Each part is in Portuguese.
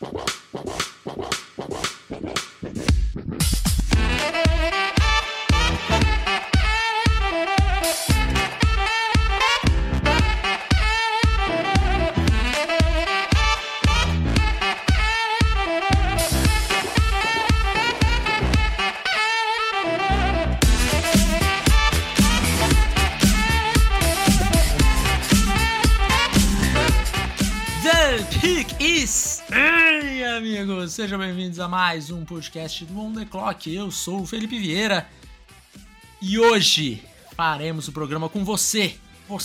Ei, amigos, sejam bem-vindos a mais um podcast do On The Clock. Eu sou o Felipe Vieira e hoje faremos o programa com você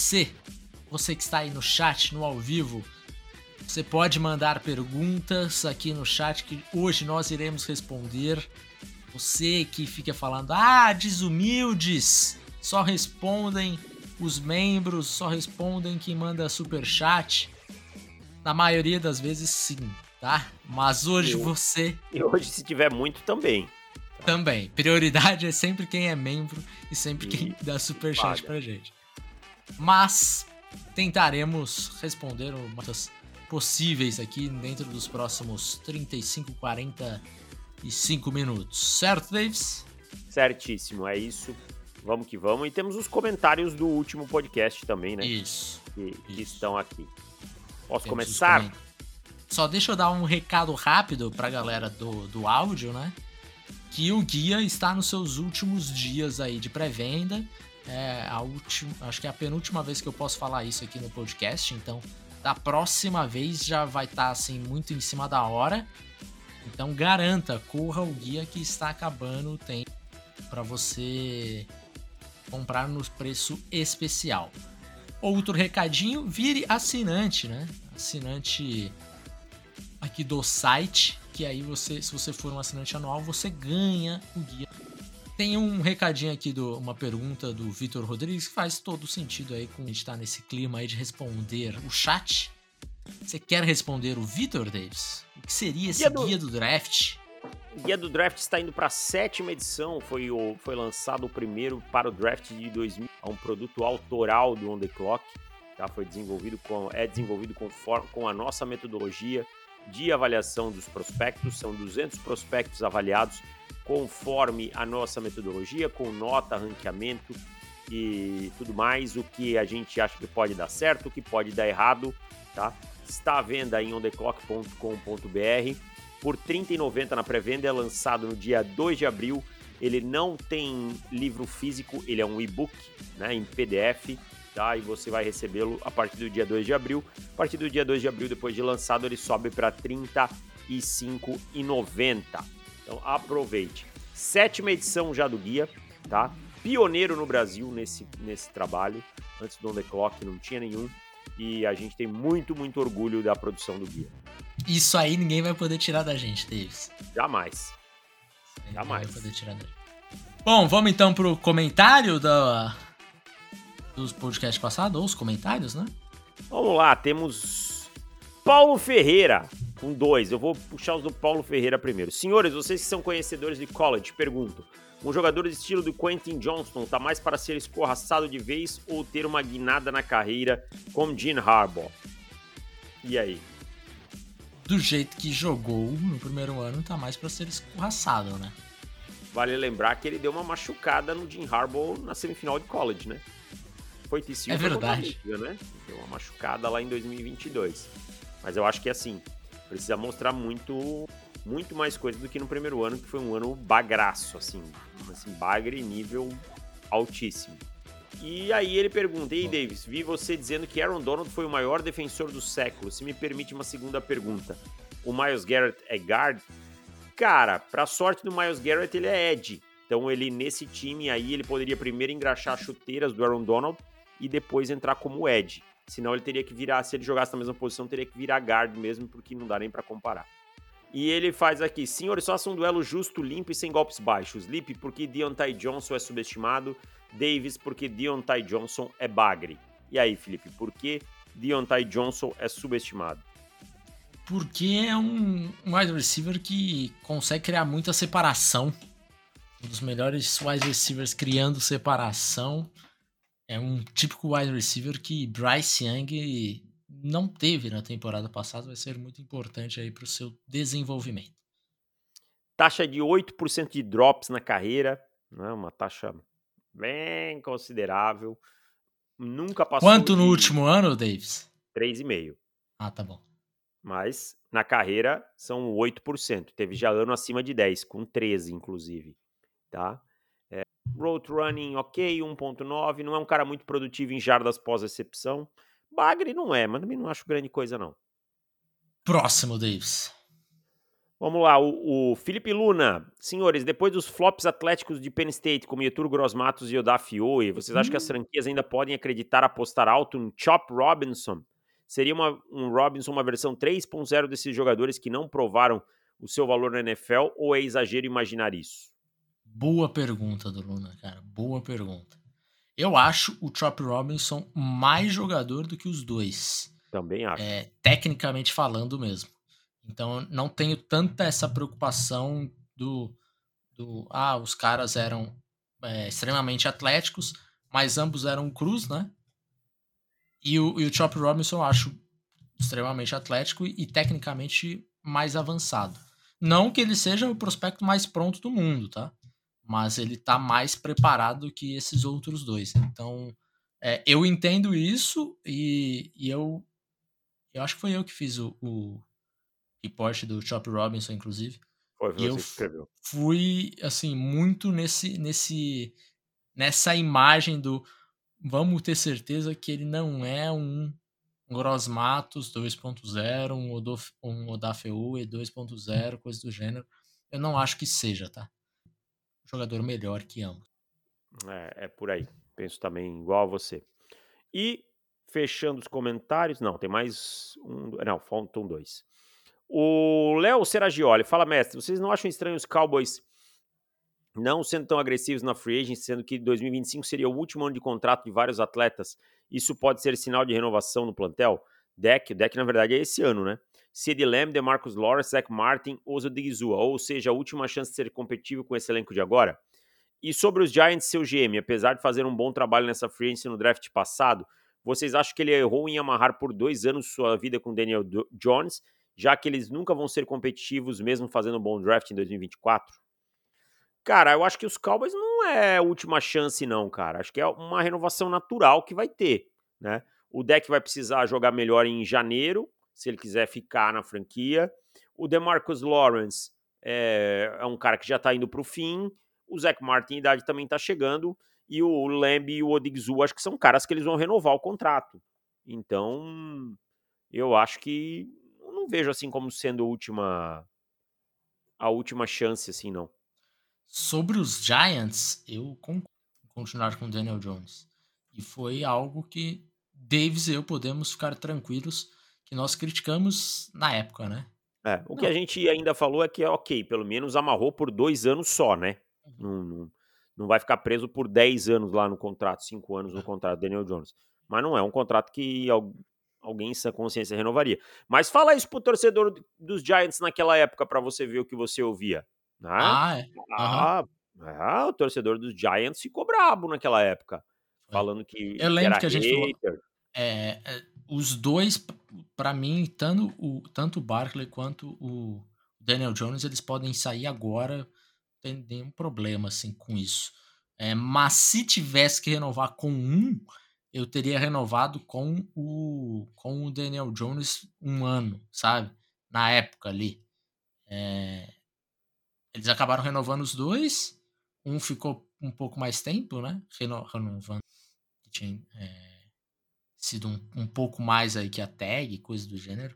que está aí no chat, no ao vivo. Você pode mandar perguntas aqui no chat que hoje nós iremos responder. Você que fica falando, desumildes, só respondem os membros, só respondem quem manda superchat. Na maioria das vezes, sim, tá? Mas hoje você... E hoje, se tiver muito, também. Tá? Também. Prioridade é sempre quem é membro e sempre quem dá superchat pra gente. Mas tentaremos responder umas possíveis aqui dentro dos próximos 35, 45 minutos. Certo, Davis? Certíssimo, é isso. Vamos que vamos. E temos os comentários do último podcast também, né? Isso. Que estão aqui. Posso começar? Só deixa eu dar um recado rápido pra galera do áudio, né? Que o guia está nos seus últimos dias aí de pré-venda. Acho que é a penúltima vez que eu posso falar isso aqui no podcast. Então, da próxima vez já vai estar assim muito em cima da hora. Então, corra o guia que está acabando o tempo para você comprar no preço especial. Outro recadinho, vire assinante, né? Assinante aqui do site, que aí se você for um assinante anual, você ganha o guia. Tem um recadinho aqui, uma pergunta do Vitor Rodrigues, que faz todo sentido aí, com a gente tá nesse clima aí de responder o chat. Você quer responder o Vitor, Davis? O que seria esse guia do draft? O guia do draft está indo para a 7ª edição, foi lançado o primeiro para o draft de 2000, é um produto autoral do On The Clock, tá? Foi desenvolvido com a nossa metodologia de avaliação dos prospectos, são 200 prospectos avaliados conforme a nossa metodologia, com nota, ranqueamento e tudo mais, o que a gente acha que pode dar certo, o que pode dar errado, tá? Está à venda em ontheclock.com.br. Por R$ 30,90 na pré-venda, é lançado no dia 2 de abril. Ele não tem livro físico, ele é um e-book, né, em PDF, tá? E você vai recebê-lo a partir do dia 2 de abril. A partir do dia 2 de abril, depois de lançado, ele sobe para R$ 35,90. Então aproveite. 7ª edição já do guia, tá? Pioneiro no Brasil nesse trabalho. Antes do On The Clock não tinha nenhum. E a gente tem muito, muito orgulho da produção do guia. Isso aí ninguém vai poder tirar da gente, Davis. Jamais. Jamais. Vai poder tirar da gente. Bom, vamos então pro comentário dos podcasts passados, ou os comentários, né? Vamos lá, temos Paulo Ferreira, com 2. Eu vou puxar os do Paulo Ferreira primeiro. Senhores, vocês que são conhecedores de college, pergunto. Um jogador de estilo do Quentin Johnston tá mais para ser escorraçado de vez ou ter uma guinada na carreira como Jim Harbaugh? E aí? Do jeito que jogou no primeiro ano, tá mais pra ser escorraçado, né? Vale lembrar que ele deu uma machucada no Jim Harbaugh na semifinal de college, né? Foi TCU. É verdade. Né? Deu uma machucada lá em 2022. Mas eu acho que, assim, precisa mostrar muito mais coisa do que no primeiro ano, que foi um ano bagraço, assim bagre nível altíssimo. E aí ele pergunta, ei Davis, vi você dizendo que Aaron Donald foi o maior defensor do século. Se me permite uma segunda pergunta, o Myles Garrett é guard? Cara, pra sorte do Myles Garrett, ele é edge. Então ele, nesse time aí, ele poderia primeiro engraxar as chuteiras do Aaron Donald e depois entrar como edge. Senão ele teria que virar, se ele jogasse na mesma posição, teria que virar guard mesmo, porque não dá nem pra comparar. E ele faz aqui, senhores, faça um duelo justo, limpo e sem golpes baixos. Lipe, porque Diontae Johnson é subestimado. Davis, porque Diontae Johnson é bagre. E aí, Felipe, por que Diontae Johnson é subestimado? Porque é um wide receiver que consegue criar muita separação. Um dos melhores wide receivers criando separação. É um típico wide receiver que Bryce Young não teve na temporada passada vai ser muito importante aí para o seu desenvolvimento. Taxa de 8% de drops na carreira, né? Uma taxa bem considerável. Nunca passou Quanto no de último ano, Davis? 3,5%. Ah, tá bom. Mas na carreira são 8%. Teve já ano acima de 10, com 13, inclusive. Tá? Road running, ok, 1,9. Não é um cara muito produtivo em jardas pós-recepção. Bagre não é, mas também não acho grande coisa, não. Próximo, Davis. Vamos lá, o Felipe Luna. Senhores, depois dos flops atléticos de Penn State, como Yetur Gross-Matos e Odafe-Oweh, vocês acham que as franquias ainda podem acreditar apostar alto no Chop Robinson? Seria um Robinson uma versão 3.0 desses jogadores que não provaram o seu valor na NFL, ou é exagero imaginar isso? Boa pergunta do Luna, cara. Boa pergunta. Eu acho o Chop Robinson mais jogador do que os dois. Também acho. Tecnicamente falando mesmo. Então, não tenho tanta essa preocupação os caras eram extremamente atléticos, mas ambos eram cruz, né? E o Chop Robinson eu acho extremamente atlético e tecnicamente mais avançado. Não que ele seja o prospecto mais pronto do mundo, tá? Mas ele tá mais preparado que esses outros dois. Então, eu entendo isso e eu acho que foi eu que fiz o report do Chop Robinson, inclusive. Foi E eu você que escreveu. fui, assim, muito nessa imagem do vamos ter certeza que ele não é um Gross-Matos 2.0, um Odafe-Oweh 2.0, coisa do gênero. Eu não acho que seja, tá? Um jogador melhor que ambos. É por aí. Penso também igual a você. E, fechando os comentários, não, tem mais um. Não, faltam 2. O Léo Seragioli fala, mestre, vocês não acham estranho os Cowboys não sendo tão agressivos na free agency, sendo que 2025 seria o último ano de contrato de vários atletas? Isso pode ser sinal de renovação no plantel? O deck na verdade é esse ano, né? CeeDee Lamb, DeMarcus Lawrence, Zach Martin, Osa Odighizuwa, ou seja, a última chance de ser competitivo com esse elenco de agora. E sobre os Giants, seu GM, apesar de fazer um bom trabalho nessa free agency no draft passado, vocês acham que ele errou em amarrar por 2 anos sua vida com Daniel Jones, já que eles nunca vão ser competitivos mesmo fazendo um bom draft em 2024? Cara, eu acho que os Cowboys não é a última chance não, cara. Acho que é uma renovação natural que vai ter, né? O deck vai precisar jogar melhor em janeiro, se ele quiser ficar na franquia. O DeMarcus Lawrence é um cara que já tá indo pro fim. O Zach Martin, a idade também tá chegando. E o Lamb e o Odighizuwa, acho que são caras que eles vão renovar o contrato. Então, eu acho que eu não vejo assim como sendo a última chance, assim, não. Sobre os Giants, eu concordo em continuar com o Daniel Jones. E foi algo que Davis e eu podemos ficar tranquilos que nós criticamos na época, né? O que Não. a gente ainda falou é que é ok, pelo menos amarrou por 2 anos só, né? Não vai ficar preso por 10 anos lá no contrato, 5 anos no contrato do Daniel Jones. Mas não é um contrato que alguém em sã consciência renovaria. Mas fala isso pro torcedor dos Giants naquela época para você ver o que você ouvia, né? Ah, é. Aham. O torcedor dos Giants ficou brabo naquela época, Foi. falando Eu que era lembro que a gente falou. hater. Os dois, pra mim, tanto o Barkley quanto o Daniel Jones, eles podem sair agora, não tem nenhum problema assim com isso. Mas se tivesse que renovar com um, eu teria renovado com o Daniel Jones um ano, sabe? Na época ali. Eles acabaram renovando os dois, um ficou um pouco mais tempo, né? Renovando, que tinha sido um pouco mais aí que a tag, coisa do gênero.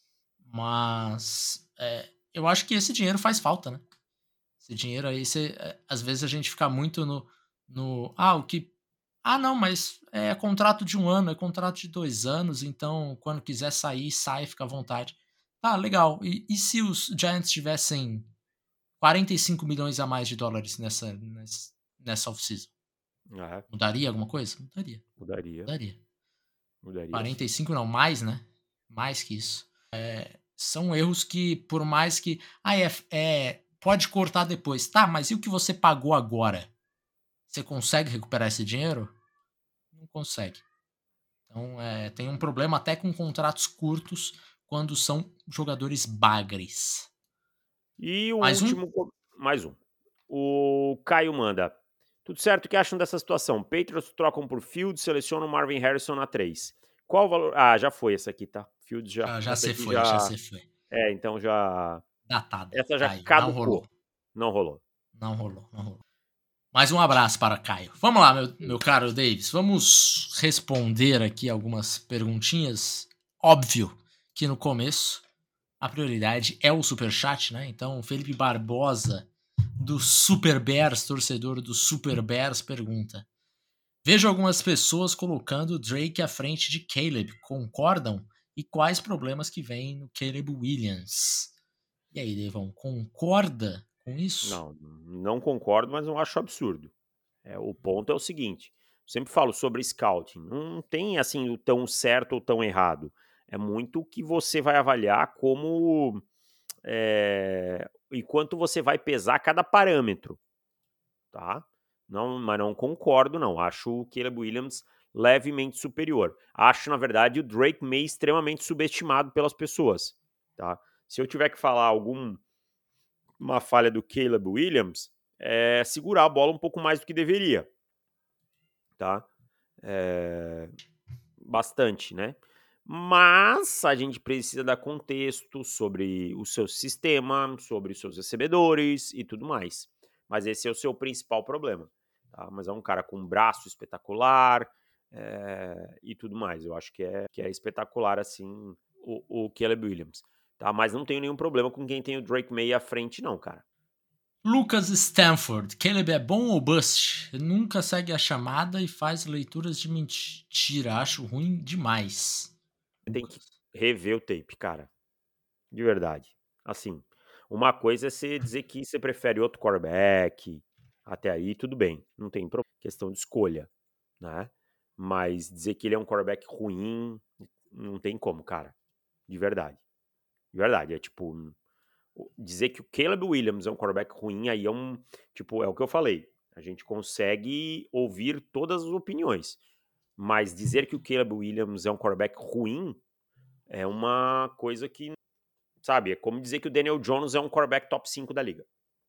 Mas eu acho que esse dinheiro faz falta, né? Esse dinheiro aí, às vezes a gente fica muito o que. Ah, não, mas é contrato de 1 ano, é contrato de 2 anos, então quando quiser sair, sai, fica à vontade. Tá, legal. E se os Giants tivessem 45 milhões a mais de dólares nessa off-season? Ah, Mudaria alguma coisa? mudaria. Mudaria. Mudaria sim. 45 não, mais, né? Mais que isso. São erros que, por mais que. Pode cortar depois. Tá, mas e o que você pagou agora? Você consegue recuperar esse dinheiro? Não consegue. Então, tem um problema até com contratos curtos quando são jogadores bagres. E o Mais um? último, mais um. O Caio manda. Tudo certo, o que acham dessa situação? Patriots trocam por Fields, selecionam Marvin Harrison na 3. Qual o valor? Ah, já foi essa aqui, tá? Fields já. Já Essa se aqui foi, já já. se foi. Então já. Datada. Essa já Caio, não rolou. caducou. Não rolou. Não rolou, não rolou. Mais um abraço para Caio. Vamos lá, meu caro Davis. Vamos responder aqui algumas perguntinhas. Óbvio que no começo a prioridade é o Superchat, né? Então, Felipe Barbosa, do Super Bears, torcedor do Super Bears, pergunta: vejo algumas pessoas colocando Drake à frente de Caleb. Concordam? E quais problemas que vem no Caleb Williams? E aí, Devon, concorda com isso? Não concordo, mas não acho absurdo. O ponto é o seguinte, sempre falo sobre scouting, não tem assim o tão certo ou tão errado. É muito o que você vai avaliar como e quanto você vai pesar cada parâmetro, tá? Mas não concordo, não. Acho o Caleb Williams levemente superior. Acho, na verdade, o Drake May extremamente subestimado pelas pessoas, tá? Se eu tiver que falar alguma falha do Caleb Williams, é segurar a bola um pouco mais do que deveria, tá? Bastante, né? Mas a gente precisa dar contexto sobre o seu sistema, sobre os seus recebedores e tudo mais. Mas esse é o seu principal problema, tá? Mas é um cara com um braço espetacular e tudo mais. Eu acho que é espetacular, assim, o Caleb Williams, tá? Mas não tenho nenhum problema com quem tem o Drake May à frente, não, cara. Lucas Stanford, Caleb é bom ou bust? Ele nunca segue a chamada e faz leituras de mentira. Acho ruim demais. Tem que rever o tape, cara. De verdade. Assim, uma coisa é você dizer que você prefere outro quarterback, até aí tudo bem, não tem problema, questão de escolha, né? Mas dizer que ele é um quarterback ruim, não tem como, cara. De verdade. De verdade, é tipo, dizer que o Caleb Williams é um quarterback ruim, aí é tipo, é o que eu falei. A gente consegue ouvir todas as opiniões, mas dizer que o Caleb Williams é um quarterback ruim é uma coisa que, sabe, é como dizer que o Daniel Jones é um quarterback top 5 da liga.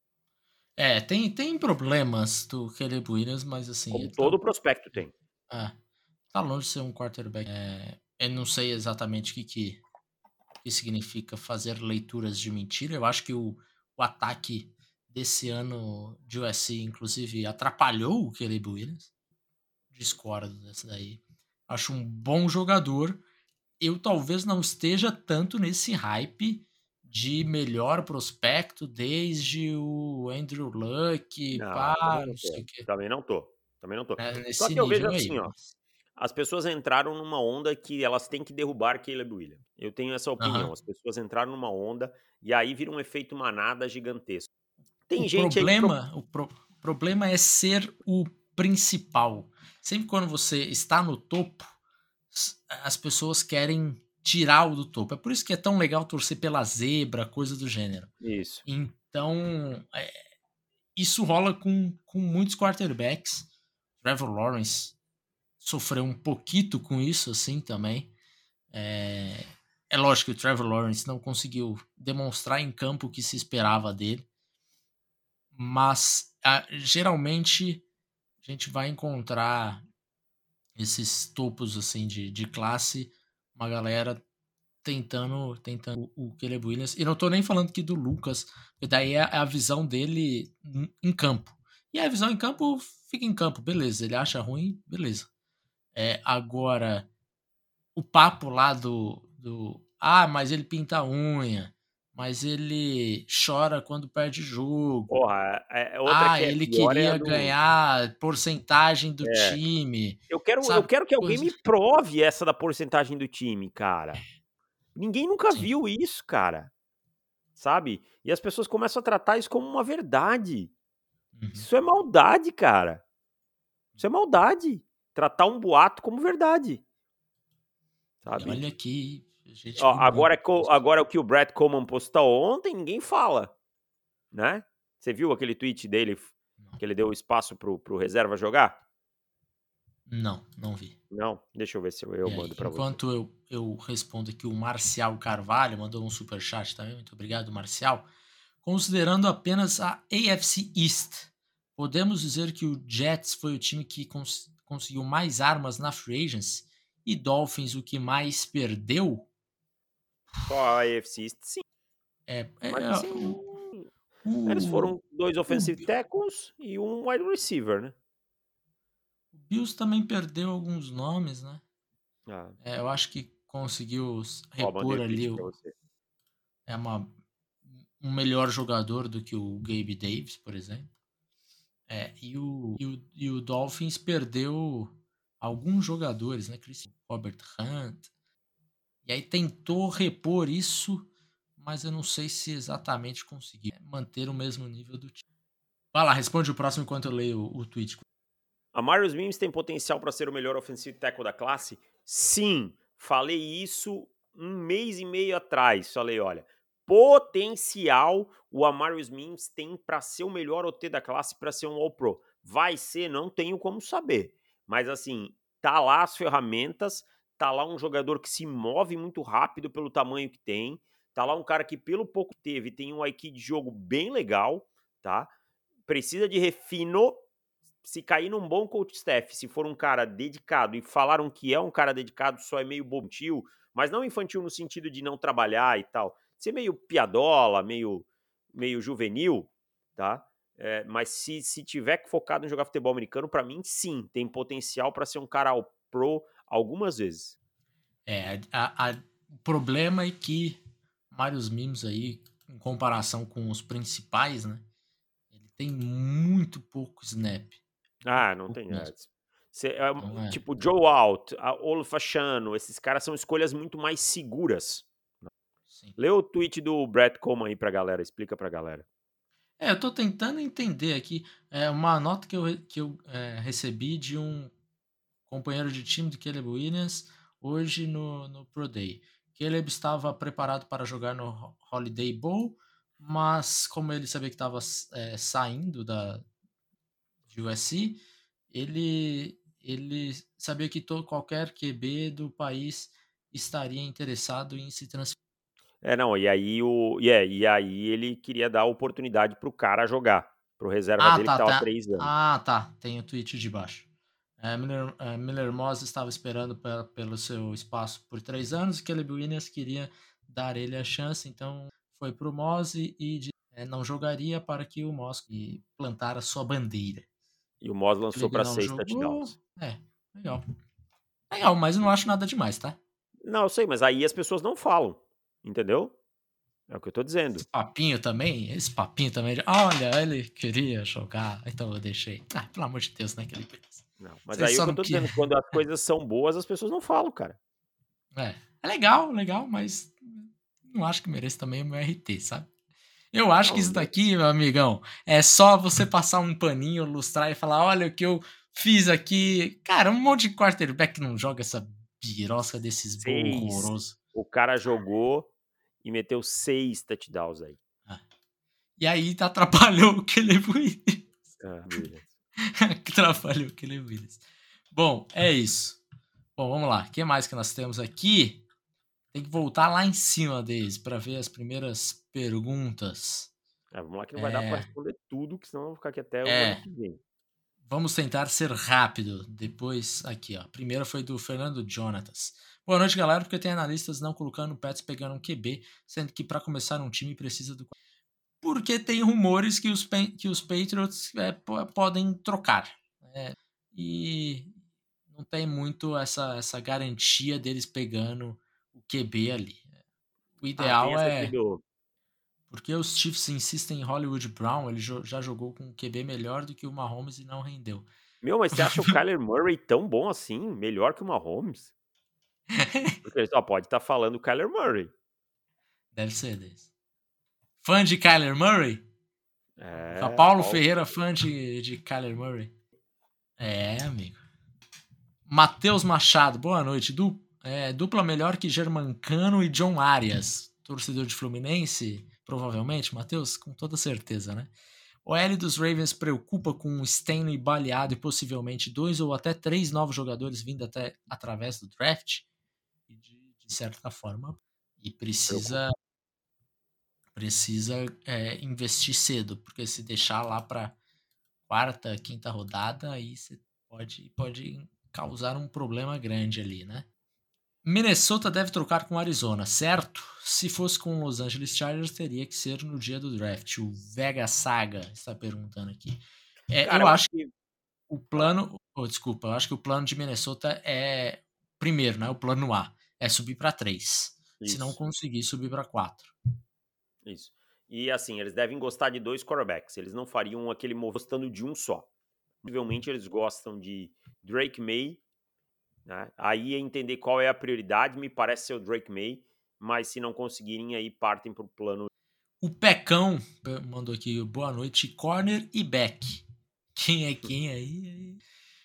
Tem problemas do Caleb Williams, mas assim, Como ele tá, todo prospecto tem. tá longe de ser um quarterback. Eu não sei exatamente o que significa fazer leituras de mentira. Eu acho que o ataque desse ano de USC, inclusive, atrapalhou o Caleb Williams. Discordo dessa daí. Acho um bom jogador. Eu talvez não esteja tanto nesse hype de melhor prospecto desde o Andrew Luck, Não, pá, não sei o quê. também não tô. Só Nesse que eu vejo nível aí. assim, ó. Mas... As pessoas entraram numa onda que elas têm que derrubar Caleb Williams. Eu tenho essa opinião. Aham. As pessoas entraram numa onda e aí vira um efeito manada gigantesco. O Tem gente aí que problema é ser o principal. Sempre quando você está no topo, as pessoas querem tirar o do topo. É por isso que é tão legal torcer pela zebra, coisa do gênero. Isso. Então, isso rola com muitos quarterbacks. Trevor Lawrence sofreu um pouquinho com isso, assim, também. É lógico que o Trevor Lawrence não conseguiu demonstrar em campo o que se esperava dele, mas geralmente a gente vai encontrar esses topos assim de classe, uma galera tentando o Caleb Williams. E não tô nem falando aqui do Lucas, porque daí é a visão dele em campo. E a visão em campo fica em campo, beleza. Ele acha ruim, beleza. Agora, o papo lá mas ele pinta a unha, mas ele chora quando perde jogo. Porra, outra que é Ele pior é a queria do. ganhar porcentagem do É, time, eu sabe? quero que alguém Coisa me prove essa da porcentagem do time, cara. Ninguém nunca assim. viu isso, cara. Sabe? E as pessoas começam a tratar isso como uma verdade. Uhum. Isso é maldade, cara. Isso é maldade. Tratar um boato como verdade. E Sabe? olha que a gente Ó, viu muito isso. agora o que o Brett Coleman postou ontem, ninguém fala, né? Você viu aquele tweet dele Não. que ele deu espaço pro reserva jogar? Não vi. Não? Deixa eu ver se eu mando pra você. Enquanto eu respondo aqui, o Marcial Carvalho mandou um superchat também. Muito obrigado, Marcial. Considerando apenas a AFC East, podemos dizer que o Jets foi o time que conseguiu mais armas na free agency e Dolphins o que mais perdeu? Só a AFC East, sim. Mas assim, eles O, foram 2 o offensive tackles e um wide receiver, né? Bills também perdeu alguns nomes, né? Ah, Eu acho que conseguiu mandei repor o ali tweet pra você. um melhor jogador do que o Gabe Davis, por exemplo. E o Dolphins perdeu alguns jogadores, né? Robert Hunt. E aí tentou repor isso, mas eu não sei se exatamente conseguiu manter o mesmo nível do time. Vai lá, responde o próximo enquanto eu leio o tweet. Amarius Mims tem potencial para ser o melhor offensive tackle da classe? Sim, falei isso um mês e meio atrás. Falei, olha, potencial o Amarius Mims tem para ser o melhor OT da classe, para ser um All-Pro. Vai ser, não tenho como saber. Mas assim, tá lá as ferramentas, tá lá um jogador que se move muito rápido pelo tamanho que tem, tá lá um cara que pelo pouco teve, tem um IQ de jogo bem legal, tá? Precisa de refino. Se cair num bom coach staff, se for um cara dedicado, e falaram que é um cara dedicado, só é meio infantil, mas não infantil no sentido de não trabalhar e tal, ser meio piadola, meio juvenil, tá? Mas se tiver focado em jogar futebol americano, para mim, sim, tem potencial para ser um cara ao pro algumas vezes. O problema é que Marius Mims aí, em comparação com os principais, né? Ele tem muito pouco snap. Não tem. Então, tipo, Joe Alt, Olafashano, esses caras são escolhas muito mais seguras. sim. Lê o tweet do Brett Coleman aí pra galera, explica pra galera. Eu tô tentando entender aqui. Uma nota que eu recebi de um companheiro de time do Caleb Williams hoje no Pro Day. Caleb estava preparado para jogar no Holiday Bowl, mas como ele sabia que estava saindo de USC, ele sabia que qualquer QB do país estaria interessado em se transferir. E aí ele queria dar oportunidade pro cara jogar, pro reserva dele que tava 3 anos. Tá. Tem o tweet de baixo. Miller Moss estava esperando pelo seu espaço por 3 anos e Caleb Williams queria dar ele a chance, então foi pro Moss e não jogaria para que o Moss plantar a sua bandeira. E o Moss lançou Caleb pra não 6 jogou. touchdowns. Legal. Legal, mas eu não acho nada demais, tá? Não, eu sei, mas aí as pessoas não falam, entendeu? É o que eu tô dizendo. Esse papinho também olha, ele queria jogar, então eu deixei. Pelo amor de Deus, né, Caleb Williams? Não, mas Você aí é o só que eu não tô dizendo, quando as coisas são boas, as pessoas não falam, cara. É legal, mas não acho que mereça também o meu RT, sabe? Eu acho que isso daqui, meu amigão, é só você passar um paninho, lustrar e falar, olha o que eu fiz aqui. Cara, um monte de quarterback não joga essa birosca desses bowl horroroso. O cara jogou e meteu 6 touchdowns aí. E aí atrapalhou o Caleb Williams. Atrapalhou o Caleb Williams. Bom, é isso. Bom, vamos lá. O que mais que nós temos aqui? Tem que voltar lá em cima deles para ver as primeiras perguntas. Vamos lá que não vai dar para responder tudo, que senão eu vou ficar aqui até o ano que vem. Vamos tentar ser rápido. Depois, aqui, ó. A primeira foi do Fernando Jonatas. Boa noite, galera, porque tem analistas não colocando o Pets pegando um QB, sendo que para começar um time precisa do... Porque tem rumores que os Patriots podem trocar. E não tem muito essa garantia deles pegando o QB ali. O ideal porque os Chiefs insistem em Hollywood Brown, ele já jogou com um QB melhor do que o Mahomes e não rendeu. Mas você acha o Kyler Murray tão bom assim? Melhor que o Mahomes? Porque ele só pode estar falando o Kyler Murray. Deve ser desse. Fã de Kyler Murray? Paulo Ferreira, fã de Kyler Murray? Amigo. Matheus Machado, boa noite. Dupla melhor que Germancano e John Arias. Torcedor de Fluminense, provavelmente, Matheus, com toda certeza, né? O OL dos Ravens preocupa com o Stanley baleado e possivelmente 2 ou até 3 novos jogadores vindo até através do draft. E de certa forma, e precisa investir cedo, porque se deixar lá para quarta, quinta rodada, aí você pode causar um problema grande ali, né? Minnesota deve trocar com Arizona, certo? Se fosse com Los Angeles Chargers, teria que ser no dia do draft. O Vega Saga está perguntando aqui. Cara, Eu eu acho acho que... que o plano... desculpa, eu acho que o plano de Minnesota é... Primeiro, né? O plano A é subir para 3. Se não Isso, conseguir, subir para 4. isso. E assim, eles devem gostar de 2 quarterbacks. Eles não fariam aquele gostando de um só. Possivelmente eles gostam de Drake May, né? Aí é entender qual é a prioridade, me parece ser o Drake May, mas se não conseguirem, aí partem pro plano. O Pecão mandou aqui, boa noite, corner e back. Quem é quem aí?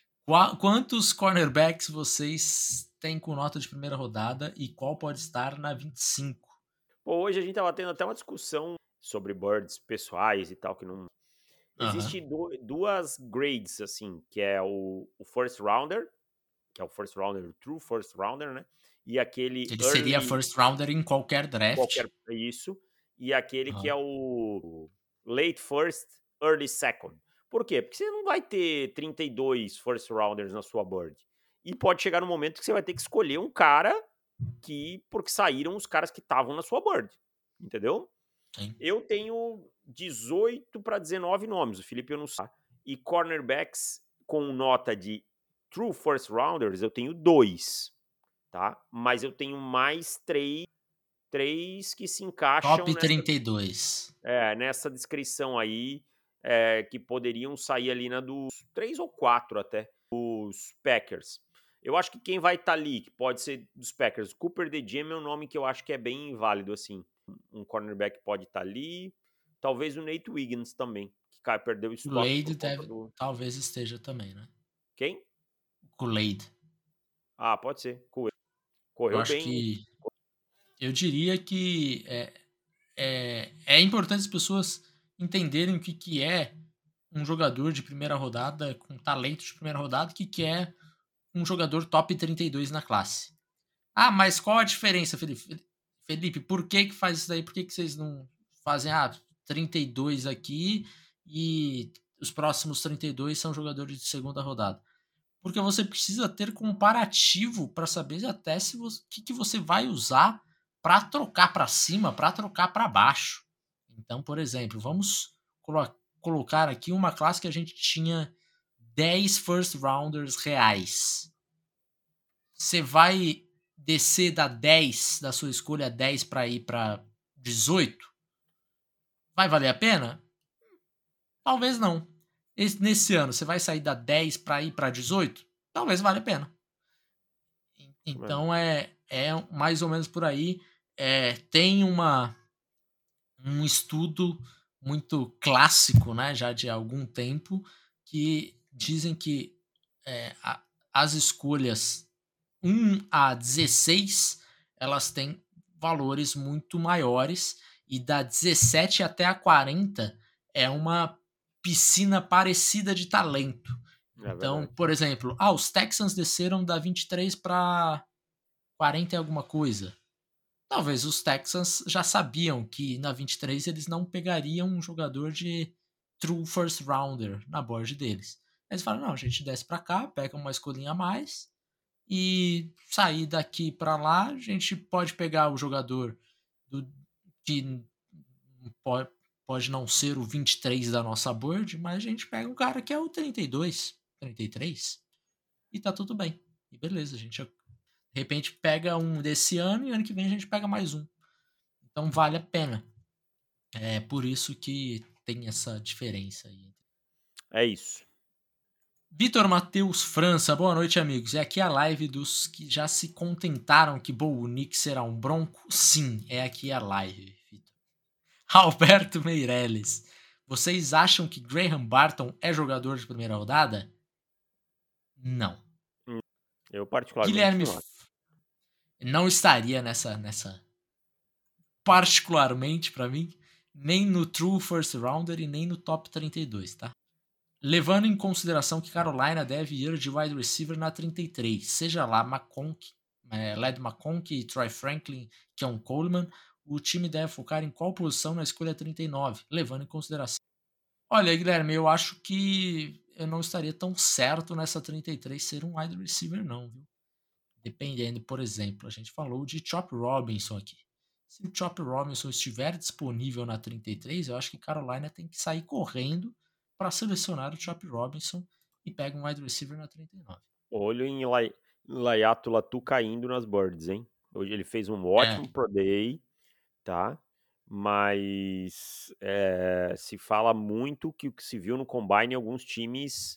Quantos cornerbacks vocês têm com nota de primeira rodada e qual pode estar na 25? Pô, hoje a gente tava tendo até uma discussão sobre birds pessoais e tal, que não... Existe duas grades, assim, que é o first rounder, que é o first rounder, o true first rounder, né? E aquele Ele early... seria first rounder em qualquer draft. Isso. E aquele que é o late first, early second. Por quê? Porque você não vai ter 32 first rounders na sua board. E pode chegar no momento que você vai ter que escolher um cara porque saíram os caras que estavam na sua board. Entendeu? Sim. Eu tenho 18 para 19 nomes, o Felipe eu não sei. E cornerbacks com nota de true first rounders, eu tenho 2, tá? Mas eu tenho mais 3 que se encaixam Top 32. nessa descrição aí, que poderiam sair ali na dos 3 ou 4 até, os Packers. Eu acho que quem vai estar ali, que pode ser dos Packers, Cooper DeJean é um nome que eu acho que é bem válido, assim. Um cornerback pode estar ali. Talvez o Nate Wiggins também, que perdeu o O spot Lade por conta do... talvez esteja também, né? Quem? O Lade. Ah, pode ser. Eu Correu acho bem. que... Eu diria que é importante as pessoas entenderem o que é um jogador de primeira rodada, com talento de primeira rodada, o que é um jogador top 32 na classe. Ah, mas qual a diferença, Felipe? Felipe, por que faz isso daí? Por que vocês não fazem 32 aqui e os próximos 32 são jogadores de segunda rodada? Porque você precisa ter comparativo para saber até se o que você vai usar para trocar para cima, para trocar para baixo. Então, por exemplo, vamos colocar aqui uma classe que a gente tinha 10 first rounders reais. Você vai descer da 10, da sua escolha 10 para ir para 18? Vai valer a pena? Talvez não. Nesse ano, você vai sair da 10 para ir para 18? Talvez valha a pena. Então é mais ou menos por aí. Tem um estudo muito clássico, né, já de algum tempo, que dizem que as escolhas 1 a 16 elas têm valores muito maiores, e da 17 até a 40 é uma piscina parecida de talento. Então, por exemplo, os Texans desceram da 23 para 40 e alguma coisa. Talvez os Texans já sabiam que na 23 eles não pegariam um jogador de true first rounder na board deles. Eles falaram, não, a gente desce para cá, pega uma escolinha a mais e sair daqui para lá, a gente pode pegar o jogador que pode não ser o 23 da nossa board, mas a gente pega um cara que é o 32, 33 e tá tudo bem. E beleza, a gente de repente pega um desse ano e ano que vem a gente pega mais um. Então vale a pena. É por isso que tem essa diferença aí. É isso. Vitor Matheus França, boa noite, amigos. É aqui a live dos que já se contentaram que o Nick será um bronco? Sim, é aqui a live, Vitor. Alberto Meirelles, vocês acham que Graham Barton é jogador de primeira rodada? Não. Eu particularmente Guilherme não estaria nessa particularmente para mim. nem no True First Rounder e nem no Top 32, tá? Levando em consideração que Carolina deve ir de wide receiver na 33, seja lá Led McConkey, Troy Franklin, que é um Coleman, o time deve focar em qual posição na escolha 39, levando em consideração. Olha, Guilherme, eu acho que eu não estaria tão certo nessa 33 ser um wide receiver, não, viu? Dependendo, por exemplo, a gente falou de Chop Robinson aqui. Se o Chop Robinson estiver disponível na 33, eu acho que Carolina tem que sair correndo para selecionar o Chop Robinson e pega um wide receiver na 39. Olho em Laiato Latu caindo nas birds, hein? Hoje ele fez um ótimo Pro Day, tá? Mas se fala muito que o que se viu no Combine em alguns times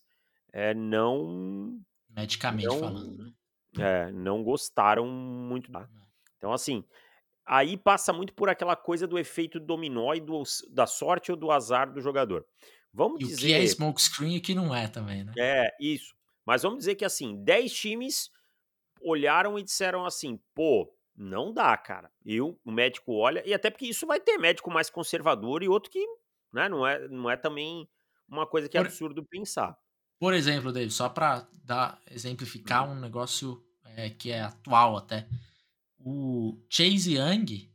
não... Medicamente falando, né? Não gostaram muito, tá? Então, assim, aí passa muito por aquela coisa do efeito dominó e da sorte ou do azar do jogador. Vamos E dizer... o que é smokescreen e o que não é também, né? Isso. Mas vamos dizer que, assim, 10 times olharam e disseram assim, pô, não dá, cara. O médico olha, e até porque isso vai ter médico mais conservador e outro que, né, não é também uma coisa que é absurdo pensar. Por exemplo, David, só para exemplificar um negócio que é atual até. O Chase Young,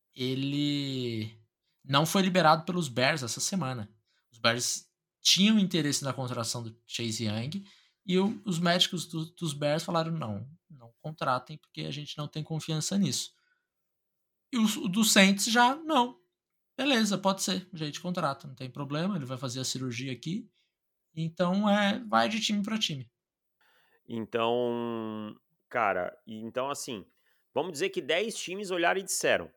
ele não foi liberado pelos Bears essa semana. Os Bears tinham interesse na contratação do Chase Young e os médicos dos Bears falaram não contratem porque a gente não tem confiança nisso. E o do Saints já, não. Beleza, pode ser, a gente contrata, não tem problema, ele vai fazer a cirurgia aqui. Então, vai de time para time. Então, cara, então assim, vamos dizer que 10 times olharam e disseram,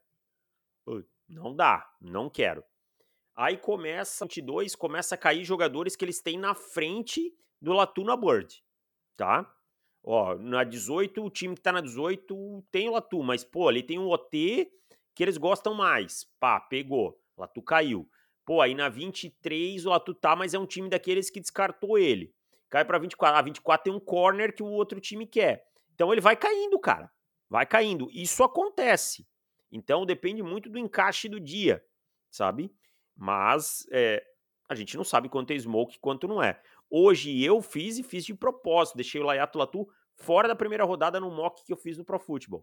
não dá, não quero. Aí começa, 22, começa a cair jogadores que eles têm na frente do Latuna Bird, tá? Ó, na 18, o time que tá na 18 tem o Latu, mas, pô, ali tem um OT que eles gostam mais. Pá, pegou. O Latu caiu. Pô, aí na 23 o Latu tá, mas é um time daqueles que descartou ele. Cai pra 24. A 24 tem um corner que o outro time quer. Então ele vai caindo, cara. Vai caindo. Isso acontece. Então depende muito do encaixe do dia, sabe? Mas a gente não sabe quanto é smoke e quanto não é. Hoje eu fiz de propósito. Deixei o Laiato Latu fora da primeira rodada no mock que eu fiz no Pro Football.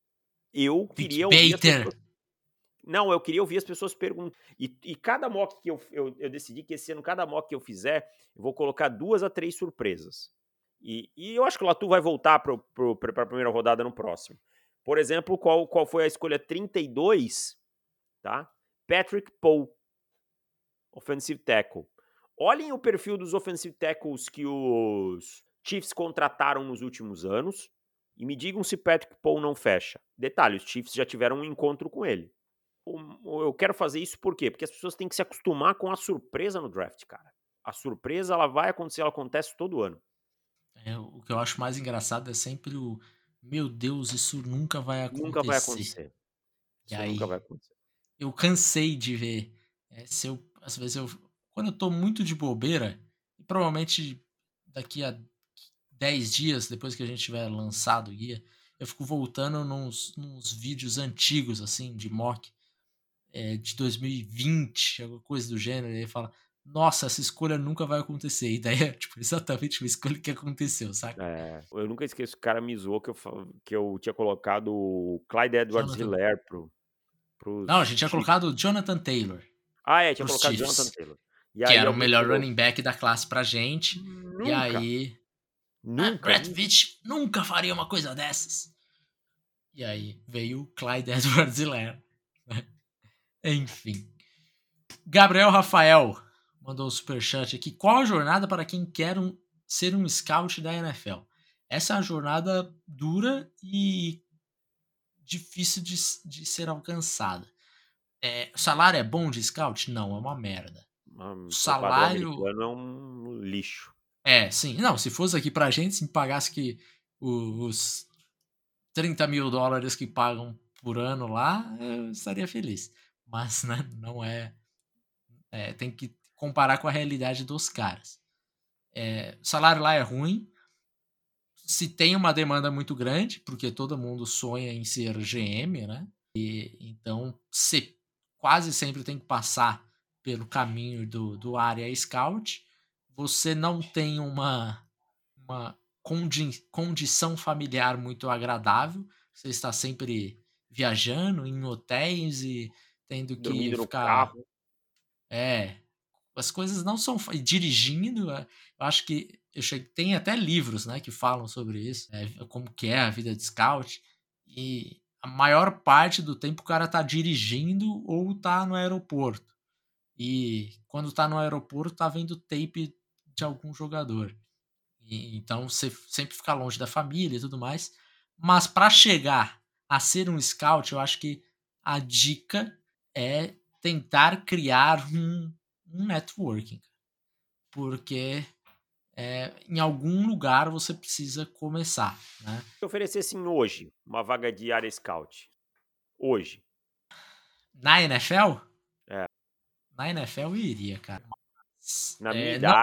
Eu queria ouvir as pessoas... Não, eu queria ouvir as pessoas perguntando. E cada mock que eu decidi que esse ano, cada mock que eu fizer, eu vou colocar 2 a 3 surpresas. E eu acho que o Latu vai voltar para a primeira rodada no próximo. Por exemplo, qual foi a escolha 32? Tá? Patrick Poe, offensive tackle. Olhem o perfil dos offensive tackles que os Chiefs contrataram nos últimos anos e me digam se Patrick Poe não fecha. Detalhe, os Chiefs já tiveram um encontro com ele. Eu quero fazer isso por quê? Porque as pessoas têm que se acostumar com a surpresa no draft, cara. A surpresa, ela vai acontecer, ela acontece todo ano. O que eu acho mais engraçado é sempre o meu Deus, isso nunca vai acontecer. Nunca vai acontecer. Isso aí, nunca vai acontecer. Eu cansei de ver. Às vezes quando eu tô muito de bobeira, e provavelmente daqui a 10 dias, depois que a gente tiver lançado o guia, eu fico voltando nos vídeos antigos, assim, de mock, de 2020, alguma coisa do gênero, e aí fala, nossa, essa escolha nunca vai acontecer. E daí é tipo, exatamente a escolha que aconteceu, saca? Eu nunca esqueço que o cara me zoou que eu tinha colocado o Clyde Edwards-Helaire pros Não, a gente tinha Chiefs. colocado Jonathan Taylor. Tinha colocado Chiefs, Jonathan Taylor. E que aí era o melhor running back da classe pra gente. Nunca. E aí... Brett Veach nunca faria uma coisa dessas. E aí veio o Clyde Edwards-Helaire. Enfim. Gabriel Rafael mandou um superchat aqui. Qual a jornada para quem quer ser um scout da NFL? Essa é uma jornada dura e difícil de ser alcançada. O salário é bom de scout? Não, é uma merda. O salário americano é um lixo. Sim. Não, se fosse aqui pra gente, se me pagasse que os $30 mil que pagam por ano lá, eu estaria feliz. Mas, né, não é. Tem que comparar com a realidade dos caras. O salário lá é ruim. Se tem uma demanda muito grande, porque todo mundo sonha em ser GM, né? Então, quase sempre tem que passar pelo caminho do área scout. Você não tem uma condição familiar muito agradável. Você está sempre viajando em hotéis e tendo que Dormindo no ficar. carro. É, as coisas não são. Dirigindo, eu acho que tem até livros, né, que falam sobre isso, como que é a vida de scout. E a maior parte do tempo o cara tá dirigindo ou tá no aeroporto. E quando tá no aeroporto, tá vendo tape de algum jogador. Então você sempre fica longe da família e tudo mais. Mas para chegar a ser um scout, eu acho que a dica é tentar criar um networking. Porque em algum lugar você precisa começar, né? Se oferecessem hoje uma vaga de área scout, hoje, Na NFL? é, Na NFL eu iria, cara. Mas, na minha não,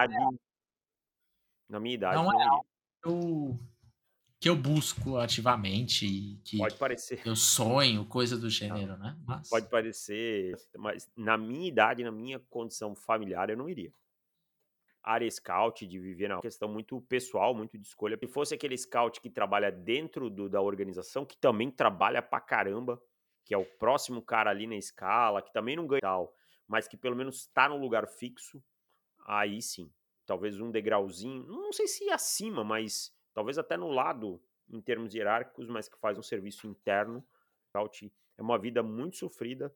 idade, não é não iria. algo que eu busco ativamente e que Pode parecer, eu sonho, coisa do não, gênero, né? Mas pode parecer, mas na minha idade, na minha condição familiar, eu não iria. Área scout, de viver na questão muito pessoal, muito de escolha. Se fosse aquele scout que trabalha dentro da organização, que também trabalha pra caramba, que é o próximo cara ali na escala, que também não ganha tal, mas que pelo menos tá no lugar fixo, aí sim. Talvez um degrauzinho, não sei se acima, mas talvez até no lado, em termos hierárquicos, mas que faz um serviço interno. Scout é uma vida muito sofrida.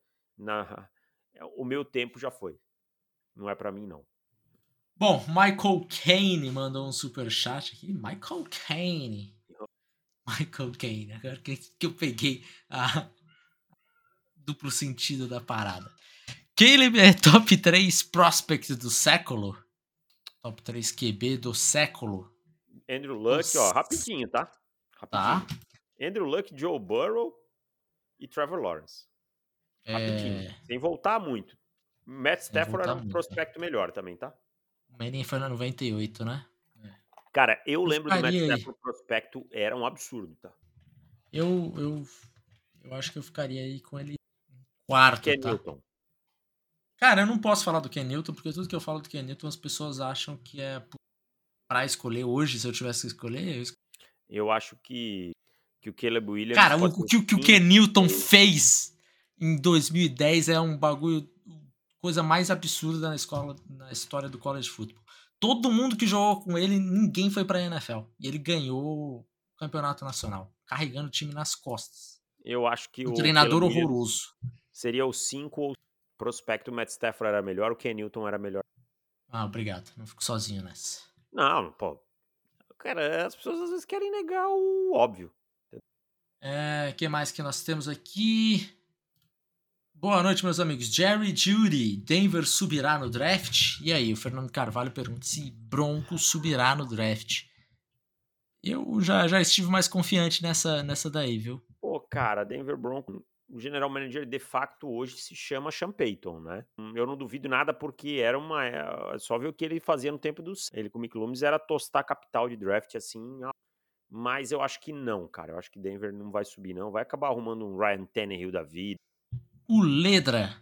O meu tempo já foi. Não é pra mim, não. bom, Michael Caine mandou um super chat aqui. Michael Caine. Michael Caine. Agora que eu peguei a duplo sentido da parada. Caleb é top 3 prospect do século? Top 3 QB do século? Andrew Luck, ó, rapidinho, tá? Rapidinho. Tá. Andrew Luck, Joe Burrow e Trevor Lawrence. Rapidinho. Sem voltar muito. Matt Sem Stafford voltar era um muito. prospecto melhor também, tá? O Manning foi na 98, né? Cara, eu Eu lembro do Matt ficaria aí. Stafford prospecto, era um absurdo, tá? Eu, eu, eu acho que eu ficaria aí com ele quarto, Ken tá? Newton. Cara, eu não posso falar do Ken Newton, porque tudo que eu falo do Ken Newton as pessoas acham que é pra escolher hoje, se eu tivesse que escolher. Eu acho que o Caleb Williams Cara, pode o ser que o Ken 5, Newton 6. fez em 2010 é um bagulho, coisa mais absurda na história do college football. Todo mundo que jogou com ele, ninguém foi pra NFL. E ele ganhou o campeonato nacional, carregando o time nas costas. Eu acho que Um o Caleb treinador Williams horroroso. seria o 5 ou prospecto. O Matt Stafford era melhor, o Ken Newton era melhor. Ah, obrigado. Não fico sozinho nessa. Não, pô. Cara, as pessoas às vezes querem negar o óbvio. Que mais que nós temos aqui? Boa noite, meus amigos. Jerry Jeudy, Denver subirá no draft? E aí, o Fernando Carvalho pergunta se Broncos subirá no draft. Eu já estive mais confiante nessa daí, viu? Pô, cara, Denver Broncos, o general manager de facto hoje se chama Sean Payton, né? Eu não duvido nada porque era só ver o que ele fazia no tempo dos. Ele com o Mick Loomis era tostar capital de draft assim. Mas eu acho que não, cara. Eu acho que Denver não vai subir, não. Vai acabar arrumando um Ryan Tannehill da vida. O Ledra,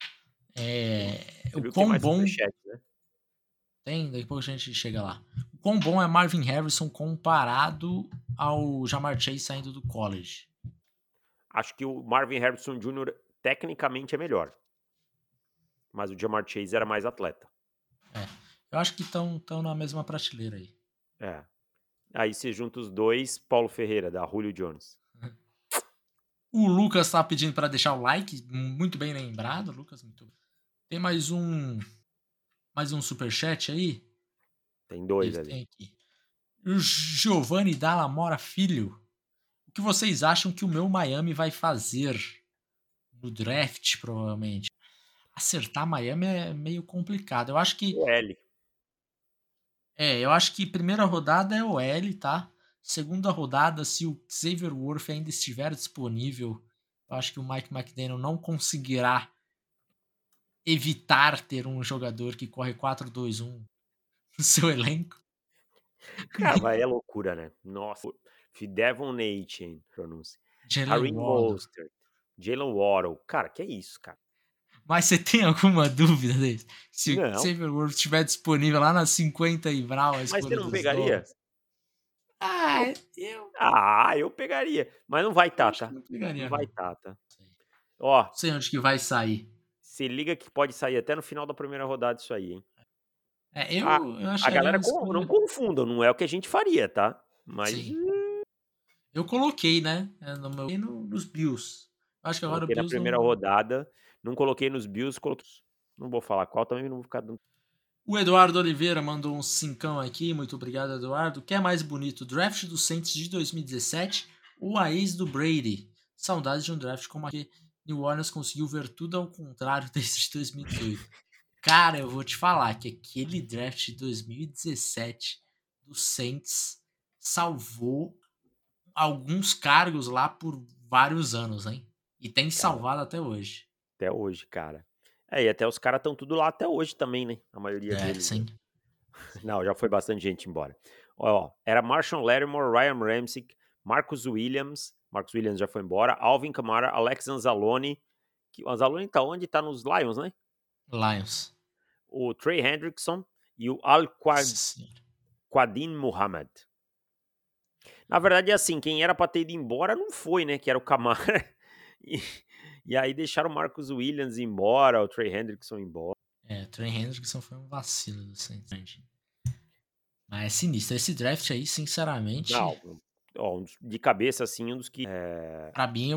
Você o viu que tem quão mais bom. superchat, né? Tem, daqui a pouco a gente chega lá. O quão bom é Marvin Harrison comparado ao Jamar Chase saindo do college? Acho que o Marvin Harrison Jr. tecnicamente é melhor. Mas o Jamar Chase era mais atleta. Eu acho que estão na mesma prateleira aí. É. Aí você junta os dois, Paulo Ferreira, da Julio Jones. O Lucas tá pedindo para deixar o like, muito bem lembrado, Lucas, muito bem. Tem mais um superchat aí? Tem dois Ele ali. tem aqui. O Giovanni Dallamora Filho. O que vocês acham que o meu Miami vai fazer no draft, provavelmente? Acertar Miami é meio complicado. O L. Eu acho que primeira rodada é o L, tá? Segunda rodada, se o Xavier Worth ainda estiver disponível, eu acho que o Mike McDaniel não conseguirá evitar ter um jogador que corre 4-2-1 no seu elenco. Cara, mas é loucura, né? Nossa. Fidevon Nation, pronúncia. Jalen Harim Waddle. Mostert. Jalen Waddle. Cara, que é isso, cara? Mas você tem alguma dúvida desse? Se o Não. Xavier Worth estiver disponível lá na 50 e Brown, a Mas você escolha não dos pegaria? donos. Ah, eu Eu pegaria. Mas não vai estar, acho que tá? não Não pegaria, vai não. estar, tá? Sei. Ó, Não sei onde que vai sair. se liga que pode sair até no final da primeira rodada isso aí, hein? É, A, eu a acharia galera uma não escolha. confundam, não é o que a gente faria, tá? Mas Sim. Eu coloquei, né? Nos Bills. Acho que agora o coloquei na Bills primeira não. rodada, não coloquei nos Bills, coloquei. Não vou falar qual, também não vou ficar dando. O Eduardo Oliveira mandou um cincão aqui. Muito obrigado, Eduardo. O que é mais bonito? O draft do Saints de 2017 ou a ex do Brady? Saudades de um draft como aquele. New Orleans conseguiu ver tudo ao contrário desse de 2018. Cara, eu vou te falar que aquele draft de 2017 do Saints salvou alguns cargos lá por vários anos, hein? E tem Cara, salvado até hoje. até hoje, cara. E até os caras estão tudo lá até hoje também, né? A maioria É, deles, né? sim. Sim. Não, já foi bastante gente embora. Era Marshall Lattimore, Ryan Ramczyk, Marcus Williams já foi embora, Alvin Kamara, Alex Anzalone, que o Anzalone tá onde? Tá nos Lions, né? Lions. O Trey Hendrickson e o Nossa senhora. Al-Quadin Muhammad. Na verdade, é assim, quem era pra ter ido embora não foi, né? Que era o Kamara. E aí deixaram o Marcus Williams embora, o Trey Hendrickson embora. É, o Trey Hendrickson foi um vacilo do Saints. Mas é sinistro. Esse draft aí, sinceramente, Não, de cabeça, assim, um dos que. pra mim,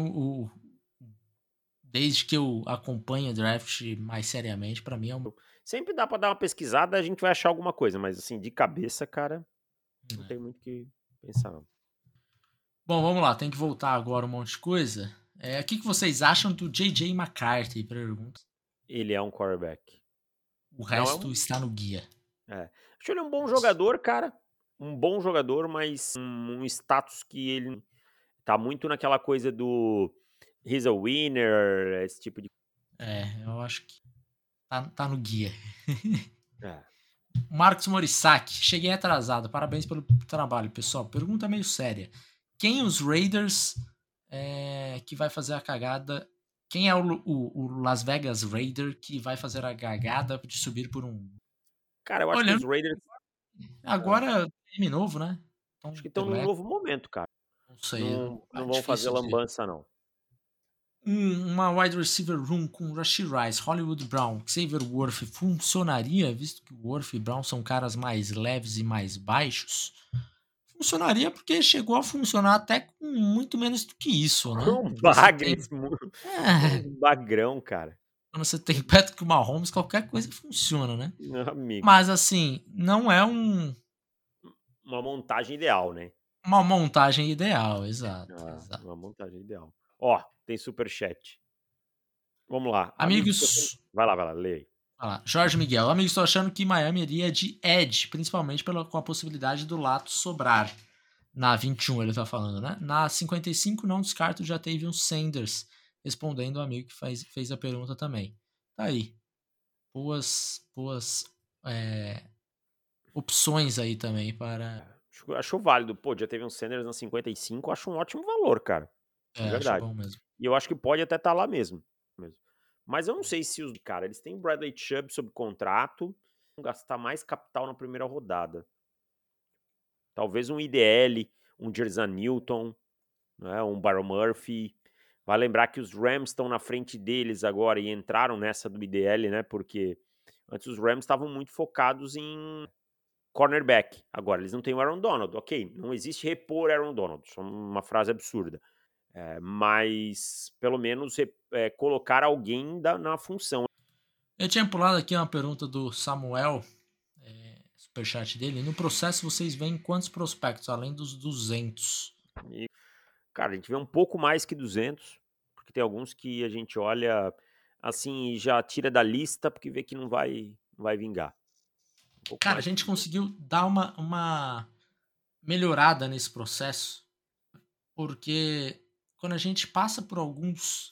desde que eu acompanho o draft mais seriamente, pra mim é um. Sempre dá pra dar uma pesquisada, a gente vai achar alguma coisa, mas assim, de cabeça, cara, não tem muito o que pensar, não. Bom, vamos lá. Tem que voltar agora um monte de coisa. O que vocês acham do J.J. McCarthy? Pergunta. Ele é um quarterback. O Não resto está no guia. Acho ele um bom jogador, cara. Um bom jogador, mas um status que ele tá muito naquela coisa do he's a winner, esse tipo de. Eu acho que tá no guia. É. Marcos Morissac, cheguei atrasado. Parabéns pelo trabalho, pessoal. Pergunta meio séria. Quem os Raiders que vai fazer a cagada? Quem é o Las Vegas Raider que vai fazer a cagada de subir por um. Cara, eu acho que os Olhando, Raiders. agora time novo, né? Acho Então, que estão pelo num eco, novo momento, cara. não sei. Não vão fazer Difícil de. lambança, não. Uma wide receiver room com Rashee Rice, Hollywood Brown, Xavier Worth funcionaria, visto que o Worth e Brown são caras mais leves e mais baixos? Funcionaria porque chegou a funcionar até com muito menos do que isso, né? Um Quando você bagre, tem, um bagrão, cara. quando você tem Patrick Mahomes, qualquer coisa funciona, né? Meu amigo. Mas assim, não é Uma montagem ideal, né? uma montagem ideal, exato, exato. Uma montagem ideal. Ó, tem superchat. Vamos lá. Amigos, Vai lá, lê aí. Jorge Miguel, amigos, estou achando que Miami iria de Edge, principalmente com a possibilidade do Lato sobrar. Na 21 ele tá falando, né? Na 55 não descarto, já teve um Sanders, respondendo o amigo que fez a pergunta também. Tá aí. Boas opções aí também para. Acho válido. Pô, já teve um Sanders na 55, acho um ótimo valor, cara. De Acho verdade. bom mesmo. E eu acho que pode até estar lá mesmo. Mas eu não sei se os. Cara, eles têm Bradley Chubb sob contrato. Vão gastar mais capital na primeira rodada. Talvez um IDL, um Jerzan Newton, né, um Byron Murphy. Vai lembrar que os Rams estão na frente deles agora e entraram nessa do IDL, né? Porque antes os Rams estavam muito focados em cornerback. Agora, eles não têm o Aaron Donald. Ok, não existe repor Aaron Donald. Isso é uma frase absurda. Mas, pelo menos, colocar alguém na função. Eu tinha pulado aqui uma pergunta do Samuel, superchat dele. No processo, vocês veem quantos prospectos, além dos 200? E, cara, a gente vê um pouco mais que 200, porque tem alguns que a gente olha assim e já tira da lista porque vê que não vai vingar. Cara, a gente conseguiu dar uma melhorada nesse processo, porque quando a gente passa por alguns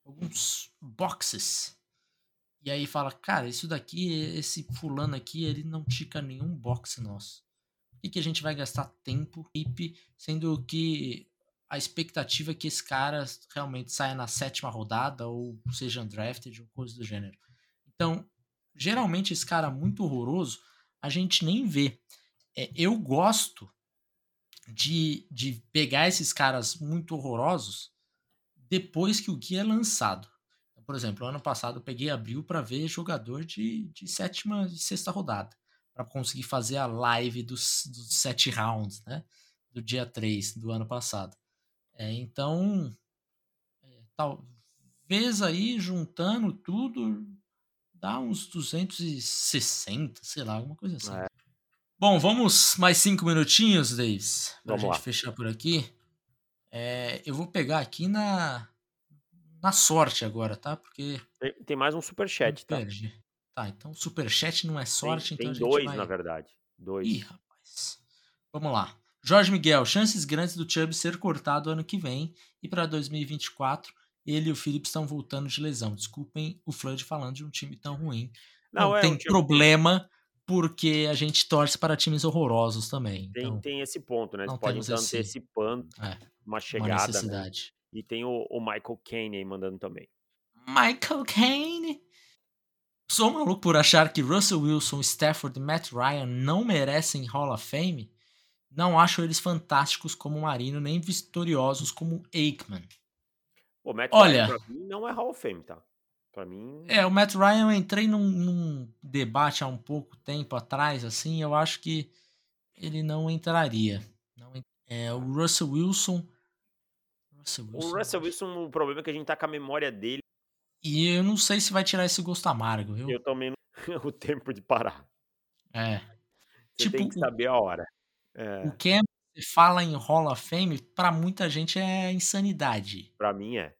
boxes e aí fala, cara, isso daqui, esse fulano aqui, ele não tica nenhum box nosso. Por que a gente vai gastar tempo, sendo que a expectativa é que esse cara realmente saia na 7ª rodada ou seja undrafted ou coisa do gênero. Então, geralmente esse cara muito horroroso, a gente nem vê. Eu gosto de pegar esses caras muito horrorosos depois que o guia é lançado. Por exemplo, ano passado eu peguei abril para ver jogador de 7ª e 6ª rodada, para conseguir fazer a live dos 7 rounds, né? Do dia 3 do ano passado. Então, talvez aí, juntando tudo, dá uns 260, sei lá, alguma coisa assim. Bom, vamos mais 5 minutinhos, Davis, pra Vamos gente lá. fechar por aqui. Eu vou pegar aqui na sorte agora, tá? Porque Tem mais um me superchat, tá? perdi. Tá, então superchat não é sorte, então Tem a gente 2, na vai... verdade. Ih, 2. rapaz. Vamos lá. Jorge Miguel, chances grandes do Chubb ser cortado ano que vem e para 2024 ele e o Phillips estão voltando de lesão. Desculpem o Flood falando de um time tão ruim. Não o tem time problema, porque a gente torce para times horrorosos também. Então, tem esse ponto, né? Eles não podem temos estar antecipando uma uma chegada, né? necessidade. E tem o Michael Caine aí mandando também. Michael Caine. Sou maluco por achar que Russell Wilson, Stafford e Matt Ryan não merecem Hall of Fame? Não acho eles fantásticos como Marino, nem vitoriosos como Aikman. O Matt Ryan, Olha, pra mim, não é Hall of Fame, tá? Pra mim... o Matt Ryan, eu entrei num debate há um pouco tempo atrás, assim, eu acho que ele não entraria. O Russell Wilson... O Russell Wilson, o problema é que a gente tá com a memória dele. E eu não sei se vai tirar esse gosto amargo, viu? Eu também não o tempo de parar. Você tem que saber a hora. O que você fala em Hall of Fame, pra muita gente é insanidade. Pra mim é.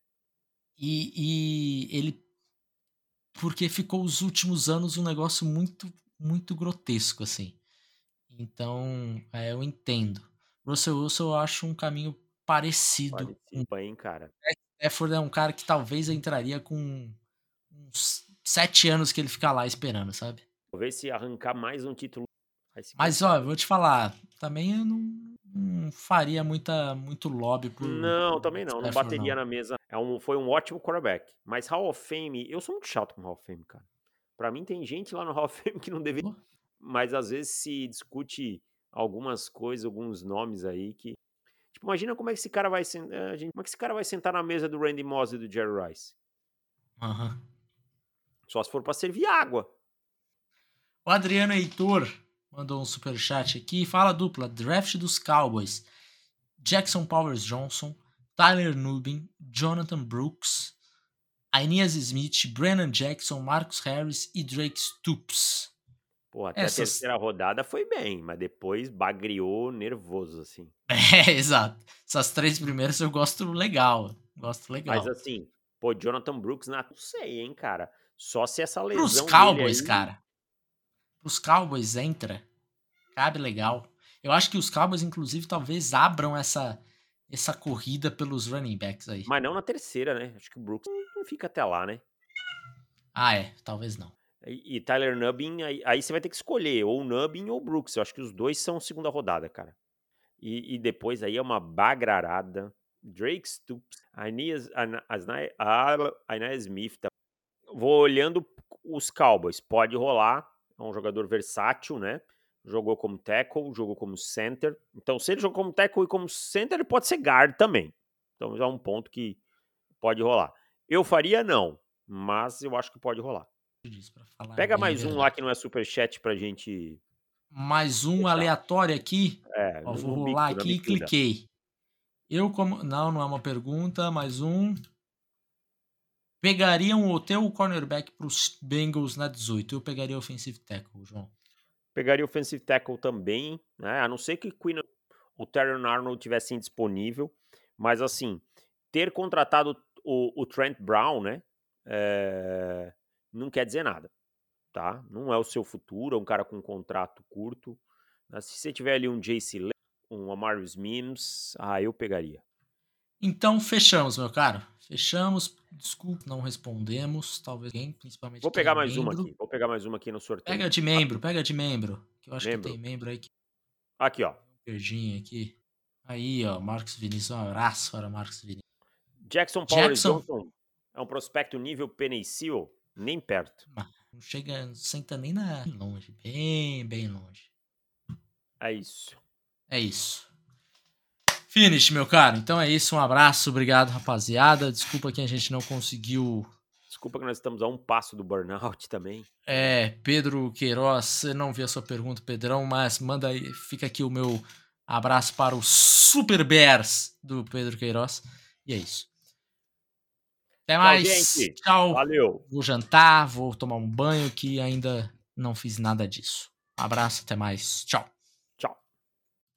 E ele... Porque ficou os últimos anos um negócio muito, muito grotesco, assim. Então, eu entendo. Russell Wilson eu acho um caminho parecido. Hein, cara? Stafford é um cara que talvez entraria com uns 7 anos que ele fica lá esperando, sabe? Talvez se arrancar mais um título. Mas, ó, eu vou te falar, também eu não faria muito lobby por Não, também não. Não Stafford, bateria na mesa. Foi um ótimo quarterback. Mas Hall of Fame, eu sou muito chato com Hall of Fame, cara. Pra mim tem gente lá no Hall of Fame que não deveria. Mas às vezes se discute algumas coisas, alguns nomes aí que... Tipo, imagina como é que esse cara vai sentar na mesa do Randy Moss e do Jerry Rice. Só se for pra servir água. O Adriano Heitor mandou um superchat aqui. Fala dupla, draft dos Cowboys. Jackson Powers Johnson, Tyler Nubin, Jonathan Brooks, Ainias Smith, Brennan Jackson, Marcus Harris e Drake Stoops. Pô, até a terceira rodada foi bem, mas depois bagriou nervoso, assim. Exato. Essas 3 primeiras eu gosto legal. Mas assim, pô, Jonathan Brooks, não sei, hein, cara. Só se essa lesão Pros Cowboys, dele aí... cara. Pros Cowboys entra. Cabe legal. Eu acho que os Cowboys, inclusive, talvez abram essa corrida pelos running backs aí. Mas não na terceira, né? Acho que o Brooks não fica até lá, né? Talvez não. E Tyler Nubin, aí você vai ter que escolher, ou Nubin ou Brooks. Eu acho que os dois são segunda rodada, cara. E depois aí é uma bagrarada. Drake Stoops, Ainias Smith. Tá? Vou olhando os Cowboys. Pode rolar. É um jogador versátil, né? Jogou como tackle, jogou como center. Então, se ele jogou como tackle e como center, ele pode ser guard também. Então, já é um ponto que pode rolar. Eu faria não, mas eu acho que pode rolar. Pega mais um lá que não é superchat pra gente... Mais um aleatório aqui. Vou rolar aqui e cliquei. Não é uma pergunta, mais um. Pegariam o teu cornerback pros Bengals na 18? Eu pegaria offensive tackle, João. Pegaria offensive tackle também, né? A não ser que o Terrion Arnold tivesse disponível. Mas assim, ter contratado o Trent Brown, né? Não quer dizer nada, tá? Não é o seu futuro, é um cara com um contrato curto. Se você tiver ali um J.C. Lee, um Amarius Mims, eu pegaria. Então, fechamos, meu caro. Fechamos. Desculpa, não respondemos. Talvez alguém, principalmente Vou pegar mais uma aqui. Vou pegar mais uma aqui no sorteio. Pega de membro. Que eu acho que tem membro aí. Aqui, ó. Verdinho aqui. Aí, ó, Marcos Vinícius, um abraço para Marcos Vinícius. Jackson Powers Johnson é um prospecto nível Penei Sewell? Nem perto. Não chega, não senta nem longe, bem longe. É isso. É isso. Finish, meu caro. Então é isso, um abraço, obrigado, rapaziada. Desculpa que a gente não conseguiu... Desculpa que nós estamos a um passo do burnout também. Pedro Queiroz, você não viu a sua pergunta, Pedrão, mas manda aí, fica aqui o meu abraço para o Super Bears do Pedro Queiroz. E é isso. Até mais. Gente. Tchau. Valeu. Vou jantar, vou tomar um banho que ainda não fiz nada disso. Um abraço, até mais. Tchau.